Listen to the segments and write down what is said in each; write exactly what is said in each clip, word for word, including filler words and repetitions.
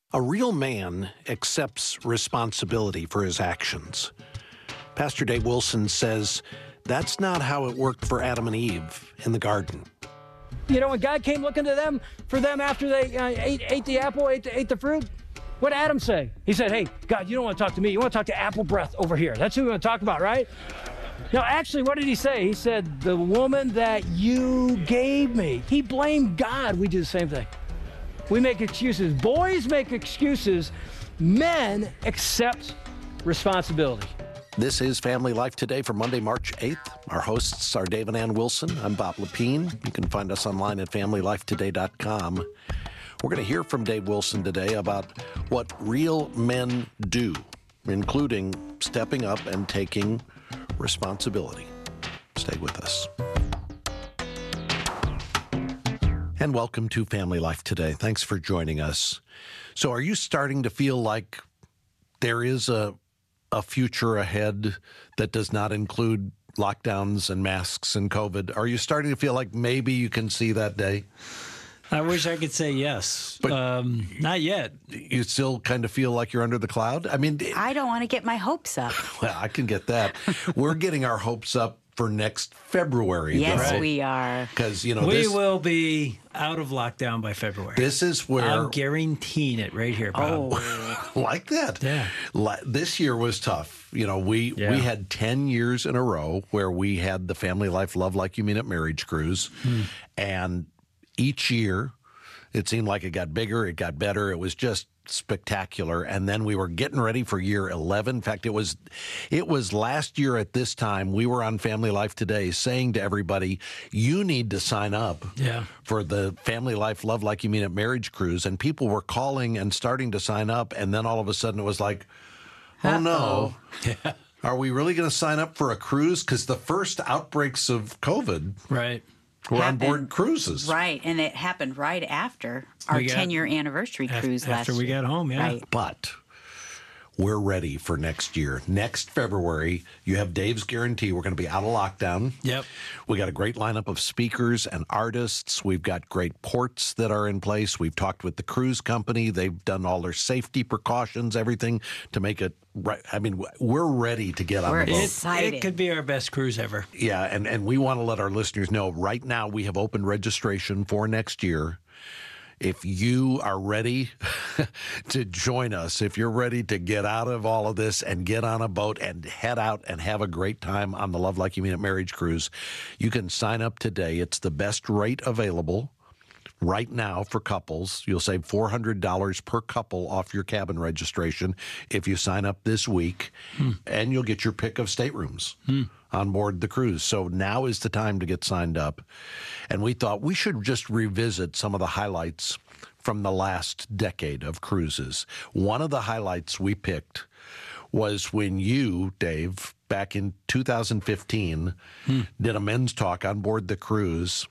A real man accepts responsibility for his actions. Pastor Dave Wilson says that's not how it worked for Adam and Eve in the garden. You know, when God came looking to them, for them after they uh, ate, ate the apple, ate the, ate the fruit, what did Adam say? He said, hey, God, you don't want to talk to me. You want to talk to apple breath over here. That's who we want to talk about, right? No, actually, what did he say? He said, the woman that you gave me. He blamed God. We do the same thing. We make excuses. Boys make excuses. Men accept responsibility. This is Family Life Today for Monday, March eighth. Our hosts are Dave and Ann Wilson. I'm Bob Lepine. You can find us online at family life today dot com. We're going to hear from Dave Wilson today about what real men do, including stepping up and taking responsibility. Stay with us. And welcome to Family Life Today. Thanks for joining us. So are you starting to feel like there is a a future ahead that does not include lockdowns and masks and COVID? Are you starting to feel like maybe you can see that day? I wish I could say yes, but um, not yet. You still kind of feel like you're under the cloud? I mean, I don't want to get my hopes up. Well, I can get that. We're getting our hopes up for next February. Yes, though. we are. Because, you know, we this, will be out of lockdown by February. This is where I'm guaranteeing it right here, Bob. Oh. Like that. Yeah. This year was tough. You know, we Yeah. we had ten years in a row where we had the Family Life Love Like You Mean It marriage cruise. Hmm. And each year, it seemed like it got bigger, it got better. It was just spectacular. And then we were getting ready for year eleven. In fact, it was it was last year at this time, we were on Family Life Today saying to everybody, you need to sign up yeah. for the Family Life Love Like You Mean It marriage cruise. And people were calling and starting to sign up. And then all of a sudden it was like, oh no. Yeah. Are we really going to sign up for a cruise? Because the first outbreaks of COVID Right. were Happened. on board cruises. Right, and it happened right after our We got- ten-year anniversary Af- cruise last after we year. got home, yeah. Right. But we're ready for next year. Next February, you have Dave's guarantee. We're going to be out of lockdown. Yep. We got a great lineup of speakers and artists. We've got great ports that are in place. We've talked with the cruise company. They've done all their safety precautions, everything to make it right. I mean, we're ready to get on We're the boat. It, Excited. it could be our best cruise ever. Yeah, and, and we want to let our listeners know right now we have opened registration for next year. If you are ready to join us, if you're ready to get out of all of this and get on a boat and head out and have a great time on the Love Like You Mean It marriage cruise, you can sign up today. It's the best rate available right now for couples. You'll save four hundred dollars per couple off your cabin registration if you sign up this week, hmm. and you'll get your pick of staterooms hmm. on board the cruise. So now is the time to get signed up. And we thought we should just revisit some of the highlights from the last decade of cruises. One of the highlights we picked was when you, Dave, back in two thousand fifteen, hmm. did a men's talk on board the cruise,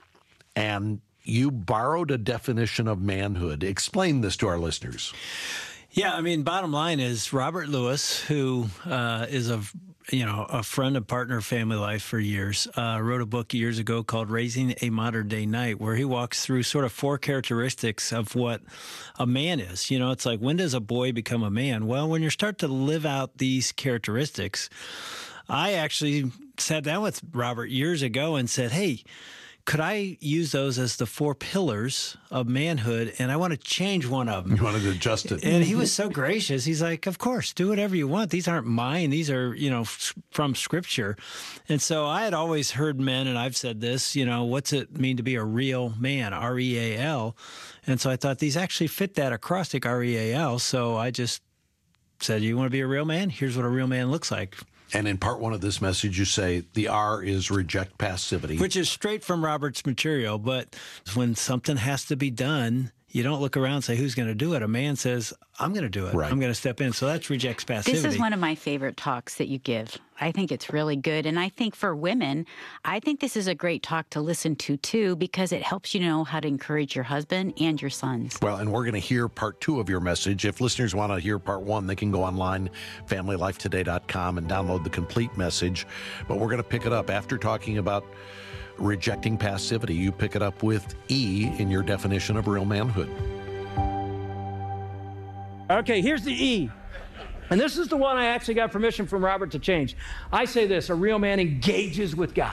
and you borrowed a definition of manhood. Explain this to our listeners. Yeah, I mean, bottom line is Robert Lewis, who uh, is a you know a friend and partner of Family Life for years, uh, wrote a book years ago called Raising a Modern Day Knight, where he walks through sort of four characteristics of what a man is. You know, it's like, when does a boy become a man? Well, when you start to live out these characteristics. I actually sat down with Robert years ago and said, hey, could I use those as the four pillars of manhood? And I want to change one of them. You wanted to adjust it. And he was so gracious. He's like, of course, do whatever you want. These aren't mine. These are, you know, f- from Scripture. And so I had always heard men, and I've said this, you know, what's it mean to be a real man, R E A L? And so I thought these actually fit that acrostic, R E A L. So I just said, you want to be a real man? Here's what a real man looks like. And in part one of this message, you say the R is reject passivity. Which is straight from Robert's material. But when something has to be done, you don't look around and say, who's going to do it? A man says, I'm going to do it. Right. I'm going to step in. So that rejects passivity. This is one of my favorite talks that you give. I think it's really good. And I think for women, I think this is a great talk to listen to, too, because it helps you know how to encourage your husband and your sons. Well, and we're going to hear part two of your message. If listeners want to hear part one, they can go online, family life today dot com, and download the complete message. But we're going to pick it up after talking about rejecting passivity. You pick it up with E in your definition of real manhood. Okay, here's the E. And this is the one I actually got permission from Robert to change. I say this, a real man engages with God.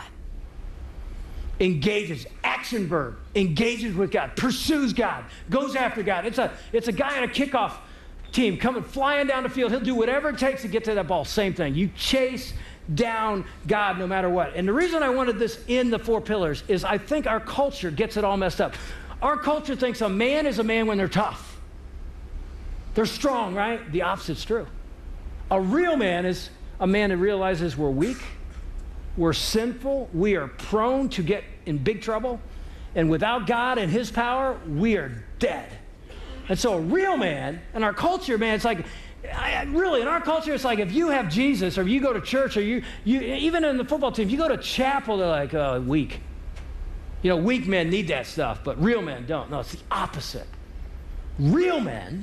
Engages, action verb, engages with God, pursues God, goes after God. It's a, it's a guy on a kickoff team coming flying down the field. He'll do whatever it takes to get to that ball. Same thing. You chase down God no matter what. And the reason I wanted this in the four pillars is I think our culture gets it all messed up. Our culture thinks a man is a man when they're tough. They're strong, right? The opposite's true. A real man is a man that realizes we're weak, we're sinful, we are prone to get in big trouble, and without God and his power, we are dead. And so a real man, in our culture, man, it's like, I, really, in our culture, it's like if you have Jesus, or you go to church, or you, you even in the football team, if you go to chapel, they're like, oh, weak. You know, weak men need that stuff, but real men don't. No, it's the opposite. Real men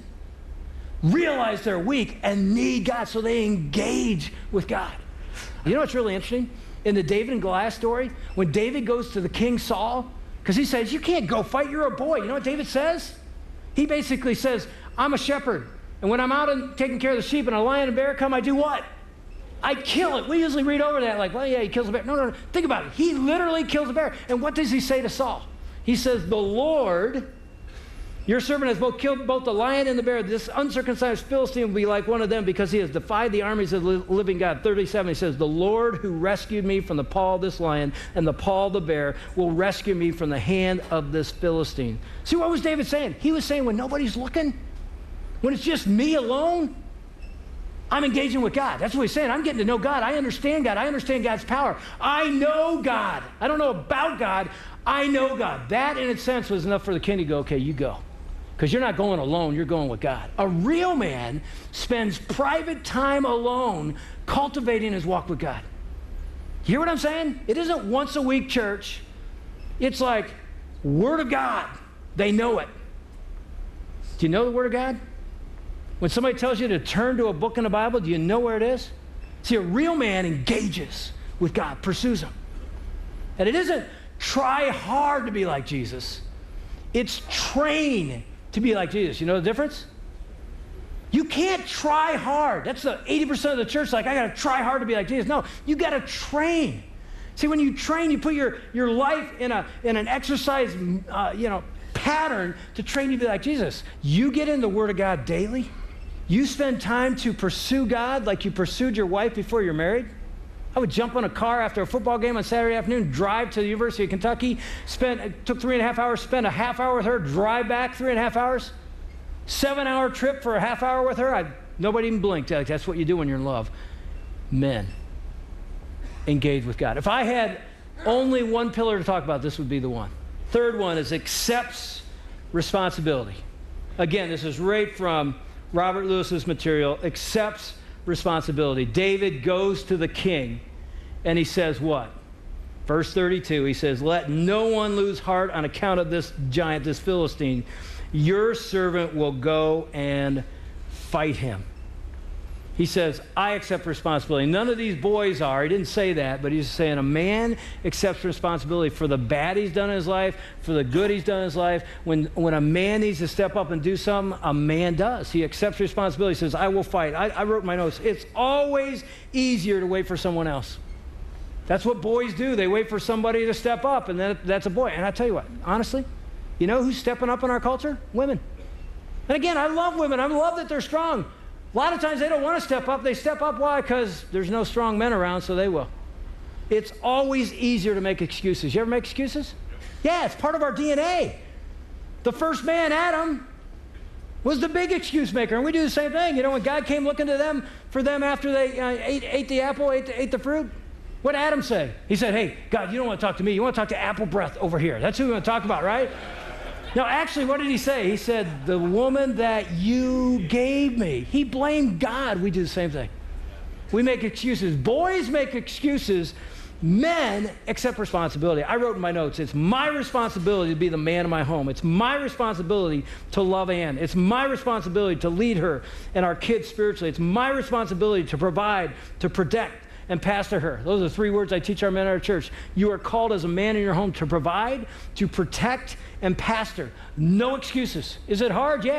realize they're weak and need God, so they engage with God. You know what's really interesting? In the David and Goliath story, when David goes to the king Saul, because he says, you can't go fight, you're a boy. You know what David says? He basically says, I'm a shepherd, and when I'm out and taking care of the sheep and a lion and bear come, I do what? I kill it. We usually read over that like, well, yeah, he kills a bear. No, no, no. Think about it. He literally kills a bear. And what does he say to Saul? He says, the Lord, your servant has both killed both the lion and the bear. This uncircumcised Philistine will be like one of them because he has defied the armies of the living God. thirty-seven, he says, the Lord who rescued me from the paw of this lion and the paw of the bear will rescue me from the hand of this Philistine. See, what was David saying? He was saying when nobody's looking, when it's just me alone, I'm engaging with God. That's what he's saying. I'm getting to know God. I understand God. I understand God's power. I know God. I don't know about God. I know God. That, in its sense, was enough for the king to go, okay, you go. Because you're not going alone, you're going with God. A real man spends private time alone cultivating his walk with God. You hear what I'm saying? It isn't once a week church. It's like Word of God. They know it. Do you know the Word of God? When somebody tells you to turn to a book in the Bible, do you know where it is? See, a real man engages with God, pursues him. And it isn't try hard to be like Jesus. It's train to be like Jesus. You know the difference? You can't try hard. That's the eighty percent of the church, like, I got to try hard to be like Jesus. No, you got to train. See, when you train, you put your, your life in, a, in an exercise uh, you know, pattern to train you to be like Jesus. You get in the Word of God daily. You spend time to pursue God like you pursued your wife before you're married. I would jump on a car after a football game on Saturday afternoon, drive to the University of Kentucky, spend, it took three and a half hours, spend a half hour with her, drive back three and a half hours, seven hour trip for a half hour with her. I, nobody even blinked. Like, that's what you do when you're in love. Men, engage with God. If I had only one pillar to talk about, this would be the one. Third one is accepts responsibility. Again, this is right from Robert Lewis's material, accepts responsibility. David goes to the king and he says what? Verse thirty-two, he says, let no one lose heart on account of this giant, this Philistine. Your servant will go and fight him. He says, I accept responsibility. None of these boys are. He didn't say that, but he's saying a man accepts responsibility for the bad he's done in his life, for the good he's done in his life. When, when a man needs to step up and do something, a man does. He accepts responsibility. He says, I will fight. I, I wrote in my notes, it's always easier to wait for someone else. That's what boys do. They wait for somebody to step up, and then that's a boy. And I tell you what, honestly, you know who's stepping up in our culture? Women. And again, I love women. I love that they're strong. A lot of times they don't want to step up. They step up, why? Because there's no strong men around, so they will. It's always easier to make excuses. You ever make excuses? Yeah, it's part of our D N A. The first man, Adam, was the big excuse maker, and we do the same thing. You know, when God came looking to them for them after they uh, ate, ate the apple, ate the, ate the fruit, what did Adam say? He said, hey, God, you don't want to talk to me. You want to talk to apple breath over here. That's who we want to talk about, right? Now, actually, what did he say? He said, the woman that you gave me. He blamed God. We do the same thing. We make excuses. Boys make excuses. Men accept responsibility. I wrote in my notes, it's my responsibility to be the man of my home. It's my responsibility to love Ann. It's my responsibility to lead her and our kids spiritually. It's my responsibility to provide, to protect, and pastor her. Those are three words I teach our men at our church. You are called as a man in your home to provide, to protect, and pastor. No excuses. Is it hard? Yeah.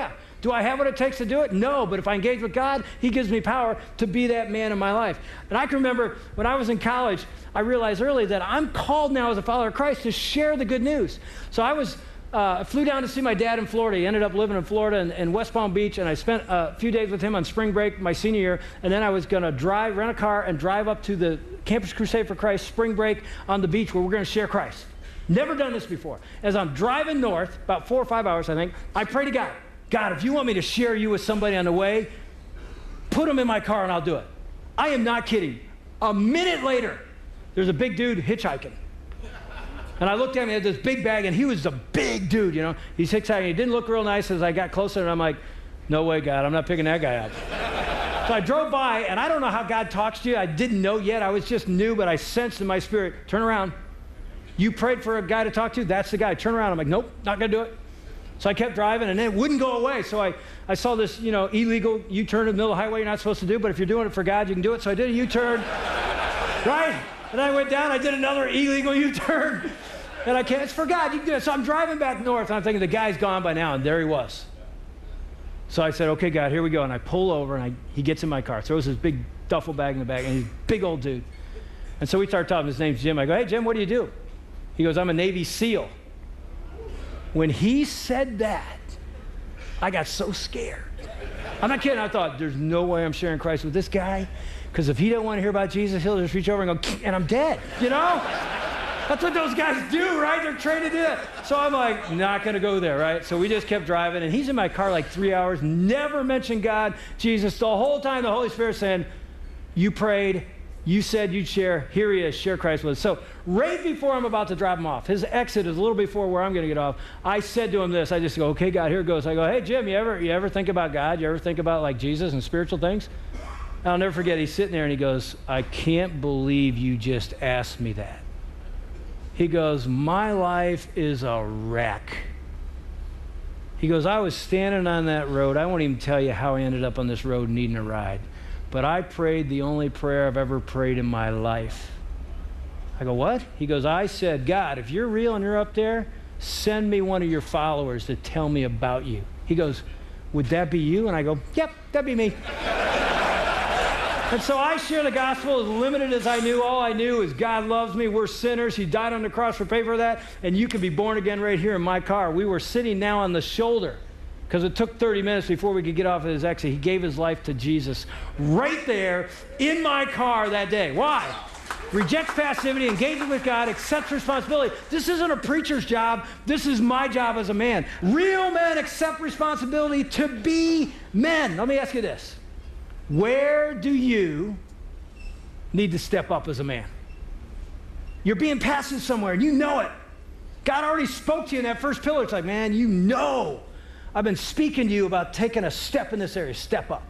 Do I have what it takes to do it? No, but if I engage with God, he gives me power to be that man in my life. And I can remember when I was in college, I realized early that I'm called now as a follower of Christ to share the good news. So I was, uh, I flew down to see my dad in Florida. He ended up living in Florida and, and West Palm Beach, and I spent a few days with him on spring break my senior year, and then I was going to drive, rent a car, and drive up to the Campus Crusade for Christ spring break on the beach where we're going to share Christ. Never done this before. As I'm driving north, about four or five hours, I think, I pray to God, God, if you want me to share you with somebody on the way, put them in my car and I'll do it. I am not kidding. A minute later, there's a big dude hitchhiking. And I looked at him, he had this big bag, and he was a big dude, you know. He's hitchhiking. He didn't look real nice as I got closer, and I'm like, no way, God, I'm not picking that guy up. So I drove by, and I don't know how God talks to you. I didn't know yet. I was just new, but I sensed in my spirit, turn around. You prayed for a guy to talk to? That's the guy. Turn around. I'm like, nope, not going to do it. So I kept driving, and it wouldn't go away. So I, I saw this, you know, illegal U-turn in the middle of the highway you're not supposed to do, but if you're doing it for God, you can do it. So I did a U-turn, right? And I went down. I did another illegal U-turn. And I can't, it's for God, you can do it. So I'm driving back north, and I'm thinking the guy's gone by now, and there he was. So I said, okay, God, here we go. And I pull over, and I, he gets in my car, throws his big duffel bag in the back, and he's a big old dude. And so we start talking. His name's Jim. I go, hey, Jim, what do you do? He goes, I'm a Navy SEAL. When he said that, I got so scared. I'm not kidding. I thought, there's no way I'm sharing Christ with this guy, because if he doesn't want to hear about Jesus, he'll just reach over and go, and I'm dead, you know? That's what those guys do, right? They're trained to do it. So I'm like, not going to go there, right? So we just kept driving, and he's in my car like three hours, never mentioned God, Jesus. The whole time the Holy Spirit saying, you prayed, you said you'd share, here he is, share Christ with us. So right before I'm about to drop him off, his exit is a little before where I'm going to get off, I said to him this, I just go, okay, God, here it goes. I go, hey, Jim, you ever, you ever think about God? You ever think about like Jesus and spiritual things? And I'll never forget, he's sitting there and he goes, I can't believe you just asked me that. He goes, my life is a wreck. He goes, I was standing on that road. I won't even tell you how I ended up on this road needing a ride. But I prayed the only prayer I've ever prayed in my life. I go, what? He goes, I said, God, if you're real and you're up there, send me one of your followers to tell me about you. He goes, would that be you? And I go, yep, that'd be me. And so I share the gospel as limited as I knew. All I knew is God loves me. We're sinners. He died on the cross for pay for that. And you can be born again right here in my car. We were sitting now on the shoulder because it took thirty minutes before we could get off of his exit. He gave his life to Jesus right there in my car that day. Why? Rejects passivity, engages with God, accepts responsibility. This isn't a preacher's job. This is my job as a man. Real men accept responsibility to be men. Let me ask you this. Where do you need to step up as a man? You're being passive somewhere, and you know it. God already spoke to you in that first pillar. It's like, man, you know I've been speaking to you about taking a step in this area. Step up.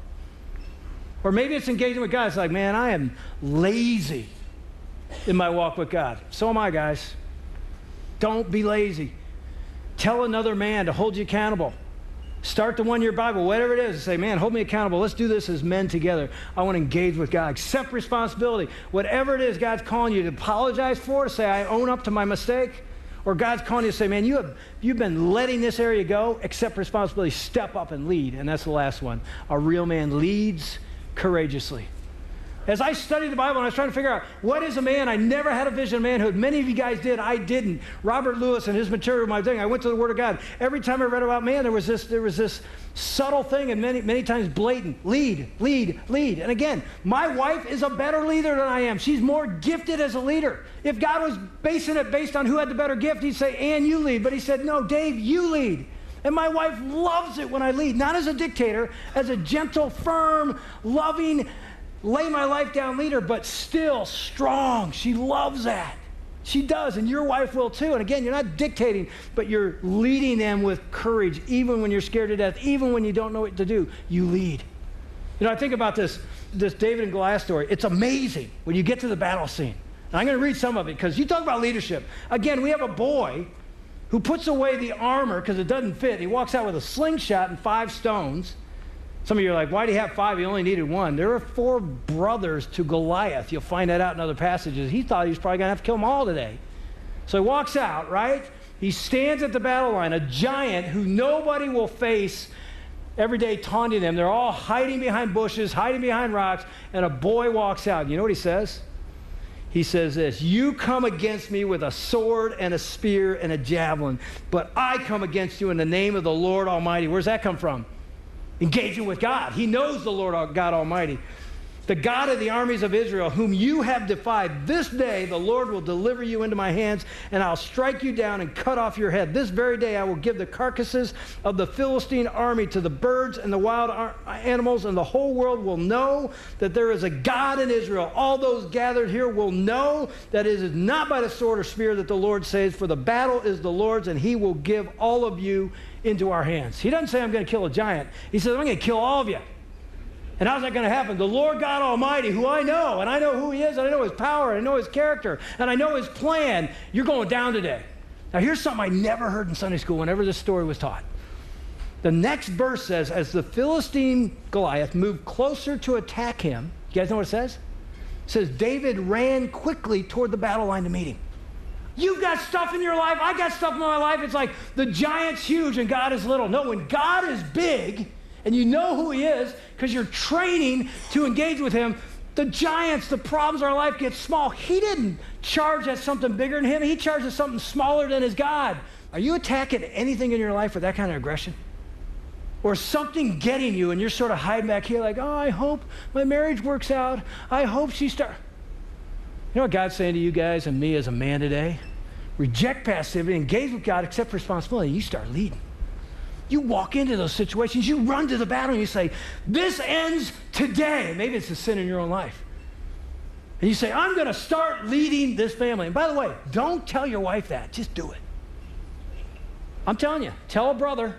Or maybe it's engaging with God. It's like, man, I am lazy in my walk with God. So am I, guys. Don't be lazy. Tell another man to hold you accountable. Start the one-year Bible, whatever it is, and say, man, hold me accountable. Let's do this as men together. I want to engage with God. Accept responsibility. Whatever it is God's calling you to apologize for, to say, I own up to my mistake, or God's calling you to say, man, you have, you've been letting this area go. Accept responsibility. Step up and lead. And that's the last one. A real man leads courageously. As I studied the Bible and I was trying to figure out what is a man, I never had a vision of manhood. Many of you guys did. I didn't. Robert Lewis and his material, my thing, I went to the Word of God. Every time I read about man, there was this, there was this subtle thing and many, many times blatant. Lead, lead, lead. And again, my wife is a better leader than I am. She's more gifted as a leader. If God was basing it based on who had the better gift, he'd say, Ann, you lead. But he said, no, Dave, you lead. And my wife loves it when I lead, not as a dictator, as a gentle, firm, loving, lay my life down leader, but still strong. She loves that. She does, and your wife will too. And again, you're not dictating, but you're leading them with courage, even when you're scared to death, even when you don't know what to do, you lead. You know, I think about this, this David and Goliath story. It's amazing when you get to the battle scene. And I'm going to read some of it, because you talk about leadership. Again, we have a boy who puts away the armor because it doesn't fit. He walks out with a slingshot and five stones. Some of you are like, why did he have five? He only needed one. There were four brothers to Goliath. You'll find that out in other passages. He thought he was probably going to have to kill them all today. So he walks out, right? He stands at the battle line, a giant who nobody will face every day taunting them. They're all hiding behind bushes, hiding behind rocks, and a boy walks out. You know what he says? He says this, you come against me with a sword and a spear and a javelin, but I come against you in the name of the Lord Almighty. Where's that come from? Engaging with God. He knows the Lord God Almighty. The God of the armies of Israel, whom you have defied, this day the Lord will deliver you into my hands, and I'll strike you down and cut off your head. This very day I will give the carcasses of the Philistine army to the birds and the wild animals, and the whole world will know that there is a God in Israel. All those gathered here will know that it is not by the sword or spear that the Lord saves, for the battle is the Lord's, and he will give all of you into our hands. He doesn't say I'm going to kill a giant. He says I'm going to kill all of you. And how's that going to happen? The Lord God Almighty, who I know, and I know who he is, and I know his power, and I know his character, and I know his plan, you're going down today. Now here's something I never heard in Sunday school whenever this story was taught. The next verse says, as the Philistine Goliath moved closer to attack him, you guys know what it says? It says, David ran quickly toward the battle line to meet him. You've got stuff in your life, I got stuff in my life, it's like the giant's huge and God is little. No, when God is big, and you know who he is because you're training to engage with him, the giants, the problems in our life get small. He didn't charge at something bigger than him. He charged at something smaller than his God. Are you attacking anything in your life with that kind of aggression? Or something getting you and you're sort of hiding back here like, oh, I hope my marriage works out. I hope she starts. You know what God's saying to you guys and me as a man today? Reject passivity, engage with God, accept responsibility, and you start leading. You walk into those situations, you run to the battle, and you say, this ends today. Maybe it's a sin in your own life. And you say, I'm going to start leading this family. And by the way, don't tell your wife that. Just do it. I'm telling you, tell a brother,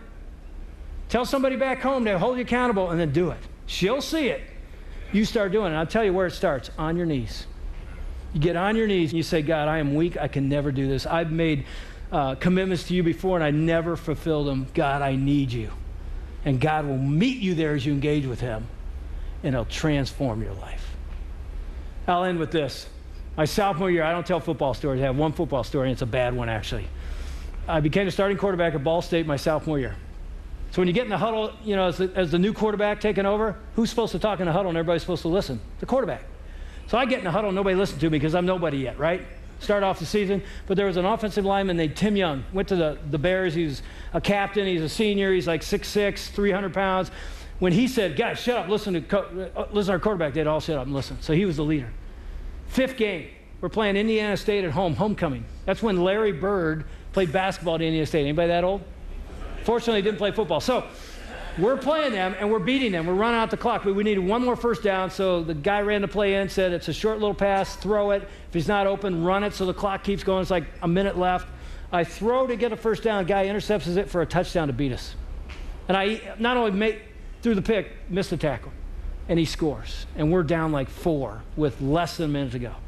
tell somebody back home to hold you accountable, and then do it. She'll see it. You start doing it. And I'll tell you where it starts, on your knees. You get on your knees, and you say, God, I am weak. I can never do this. I've made Uh, commitments to you before, and I never fulfilled them. God, I need you. And God will meet you there as you engage with him, and he'll transform your life. I'll end with this. My sophomore year, I don't tell football stories. I have one football story, and it's a bad one, actually. I became a starting quarterback at Ball State my sophomore year. So when you get in the huddle, you know, as the, as the new quarterback taking over, who's supposed to talk in the huddle and everybody's supposed to listen? The quarterback. So I get in the huddle and nobody listens to me because I'm nobody yet, right? Start off the season, but there was an offensive lineman named Tim Young. Went to the, the Bears. He was a captain. He's a senior. He's like six six, three hundred pounds. When he said, guys, shut up, listen to, co- uh, listen to our quarterback, they'd all shut up and listen. So he was the leader. Fifth game, we're playing Indiana State at home, homecoming. That's when Larry Bird played basketball at Indiana State. Anybody that old? Fortunately, he didn't play football. So we're playing them, and we're beating them. We're running out the clock. But we needed one more first down, so the guy ran the play in, said it's a short little pass, throw it. If he's not open, run it, so the clock keeps going. It's like a minute left. I throw to get a first down. Guy intercepts it for a touchdown to beat us. And I not only make through the pick, missed the tackle, and he scores. And we're down like four with less than a minute to go.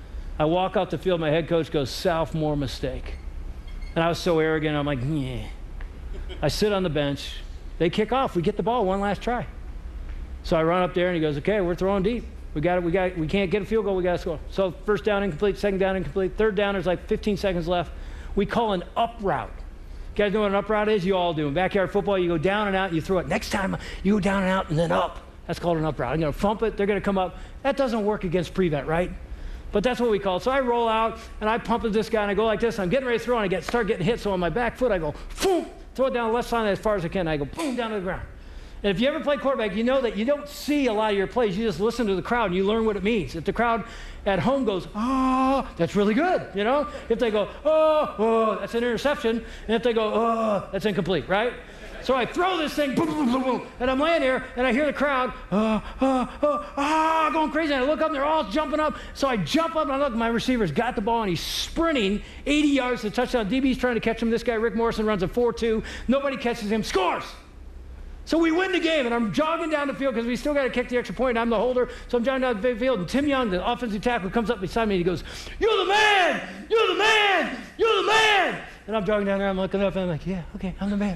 I walk off the field. My head coach goes, sophomore mistake. And I was so arrogant. I'm like, yeah. I sit on the bench. They kick off. We get the ball one last try. So I run up there, and he goes, okay, we're throwing deep. We got it. We got. We can't get a field goal. We got to score. So first down incomplete, second down incomplete, third down. There's like fifteen seconds left. We call an up route. You guys know what an up route is? You all do. In backyard football, you go down and out, and you throw it. Next time, you go down and out, and then up. That's called an up route. I'm going to thump it. They're going to come up. That doesn't work against prevent, right? But that's what we call it. So I roll out, and I pump at this guy, and I go like this. I'm getting ready to throw, and I get start getting hit. So on my back foot, I go, boom, throw it down the left side as far as I can. And I go, boom, down to the ground. And if you ever play quarterback, you know that you don't see a lot of your plays. You just listen to the crowd, and you learn what it means. If the crowd at home goes, oh, that's really good, you know? If they go, oh, oh, that's an interception. And if they go, oh, that's incomplete, right? So I throw this thing, boom, boom, boom, boom, and I'm laying here, and I hear the crowd, oh, oh, oh, oh, going crazy. And I look up, and they're all jumping up. So I jump up, and I look, my receiver's got the ball, and he's sprinting eighty yards to the touchdown. D B's trying to catch him. This guy, Rick Morrison, runs a four two. Nobody catches him, scores. So we win the game, and I'm jogging down the field because we still got to kick the extra point, and I'm the holder. So I'm jogging down the field, and Tim Young, the offensive tackle, comes up beside me, and he goes, you're the man! You're the man! You're the man! And I'm jogging down there, I'm looking up, and I'm like, yeah, okay, I'm the man.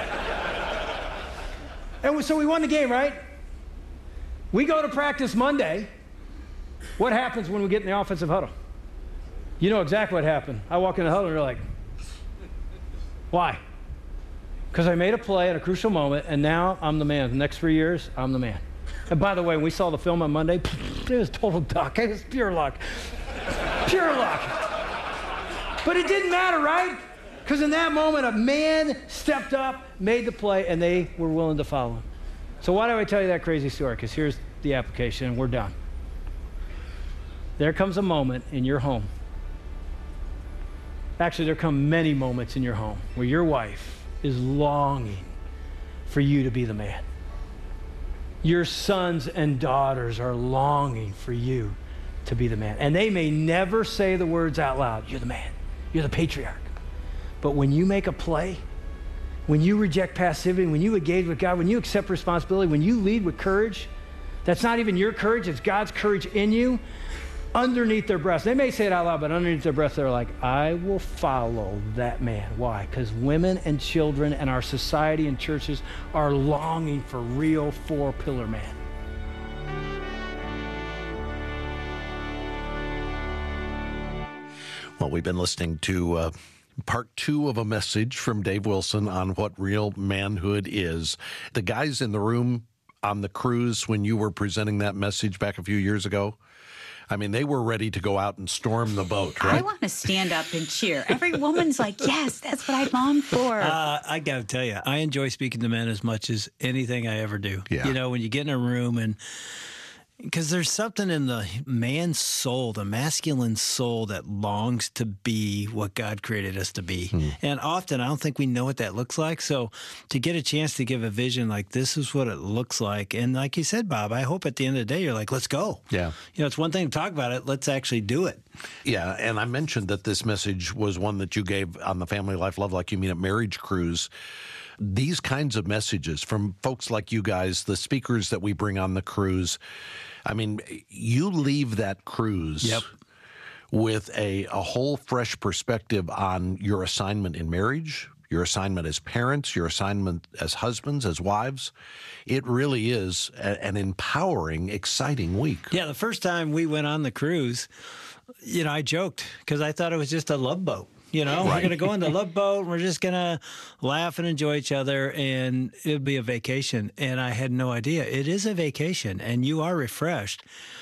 And so we won the game, right? We go to practice Monday. What happens when we get in the offensive huddle? You know exactly what happened. I walk in the huddle, and they're like, why? because I made a play at a crucial moment, and now I'm the man. The next three years, I'm the man. And by the way, when we saw the film on Monday, it was total duck. It was pure luck. Pure luck. But it didn't matter, right? Because in that moment, a man stepped up, made the play, and they were willing to follow him. So why do I tell you that crazy story? Because here's the application, and we're done. There comes a moment in your home. Actually, there come many moments in your home where your wife is longing for you to be the man. Your sons and daughters are longing for you to be the man. And they may never say the words out loud, you're the man, you're the patriarch. But when you make a play, when you reject passivity, when you engage with God, when you accept responsibility, when you lead with courage, that's not even your courage, it's God's courage in you, underneath their breath. They may say it out loud, but underneath their breath, they're like, I will follow that man. Why? Because women and children and our society and churches are longing for real four-pillar man. Well, we've been listening to uh, part two of a message from Dave Wilson on what real manhood is. The guys in the room on the cruise when you were presenting that message back a few years ago, I mean, they were ready to go out and storm the boat, right? I want to stand up and cheer. Every woman's like, yes, that's what I longed for. Uh, I got to tell you, I enjoy speaking to men as much as anything I ever do. Yeah. You know, when you get in a room and because there's something in the man's soul, the masculine soul, that longs to be what God created us to be. Hmm. And often I don't think we know what that looks like. So to get a chance to give a vision like this is what it looks like. And like you said, Bob, I hope at the end of the day, you're like, let's go. Yeah. You know, it's one thing to talk about it. Let's actually do it. Yeah. And I mentioned that this message was one that you gave on the Family Life Love Like You Mean It Marriage Cruise. These kinds of messages from folks like you guys, the speakers that we bring on the cruise, I mean, you leave that cruise yep. with a, a whole fresh perspective on your assignment in marriage, your assignment as parents, your assignment as husbands, as wives. It really is a, an empowering, exciting week. Yeah, the first time we went on the cruise, you know, I joked because I thought it was just a love boat. You know, right. We're going to go in the love boat and we're just going to laugh and enjoy each other and it'll be a vacation. And I had no idea. It is a vacation and you are refreshed,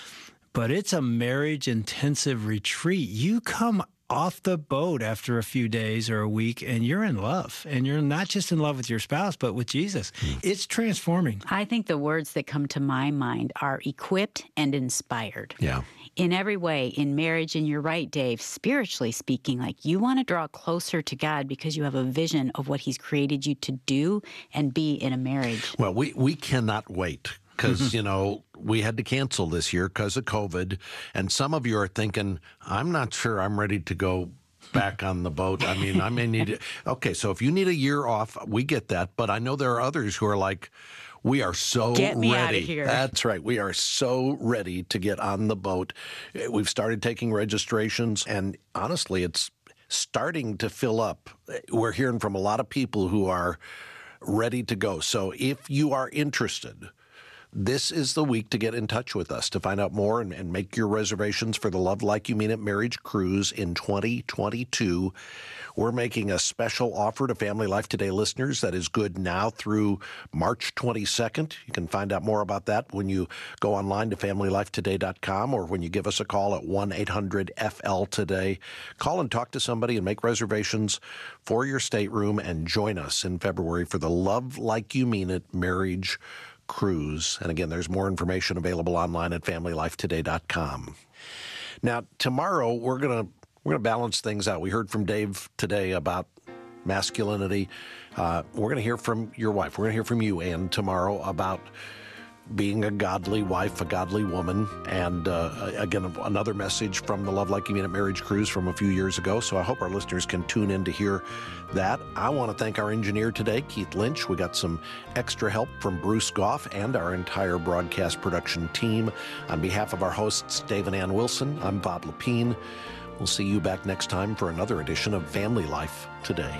but it's a marriage intensive retreat. You come off the boat after a few days or a week and you're in love, and you're not just in love with your spouse, but with Jesus. Mm. It's transforming. I think the words that come to my mind are equipped and inspired. Yeah. In every way, in marriage, and you're right, Dave, spiritually speaking, like you want to draw closer to God because you have a vision of what he's created you to do and be in a marriage. Well, we, we cannot wait. Because, you know, we had to cancel this year because of COVID. And some of you are thinking, I'm not sure I'm ready to go back on the boat. I mean, I may need it. Okay, so if you need a year off, we get that. But I know there are others who are like, we are so get me ready. Out of here. That's right. We are so ready to get on the boat. We've started taking registrations. And honestly, it's starting to fill up. We're hearing from a lot of people who are ready to go. So if you are interested, this is the week to get in touch with us to find out more and, and make your reservations for the Love Like You Mean It Marriage Cruise in twenty twenty-two. We're making a special offer to Family Life Today listeners that is good now through March twenty-second. You can find out more about that when you go online to family life today dot com or when you give us a call at one eight hundred F L today. Call and talk to somebody and make reservations for your stateroom and join us in February for the Love Like You Mean It Marriage Cruise. And again, there's more information available online at family life today dot com. Now, tomorrow we're gonna we're gonna balance things out. We heard from Dave today about masculinity. Uh, we're gonna hear from your wife. We're gonna hear from you, Ann, tomorrow about being a godly wife, a godly woman, and uh, again, another message from the Love Like You Mean It Marriage Cruise from a few years ago. So I hope our listeners can tune in to hear that. I want to thank our engineer today, Keith Lynch. We got some extra help from Bruce Goff and our entire broadcast production team. On behalf of our hosts, Dave and Ann Wilson, I'm Bob Lepine. We'll see you back next time for another edition of Family Life Today.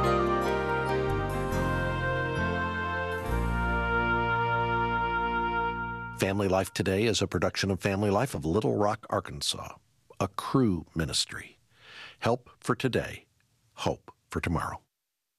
Family Life Today is a production of Family Life of Little Rock, Arkansas, a Cru ministry. Help for today, hope for tomorrow.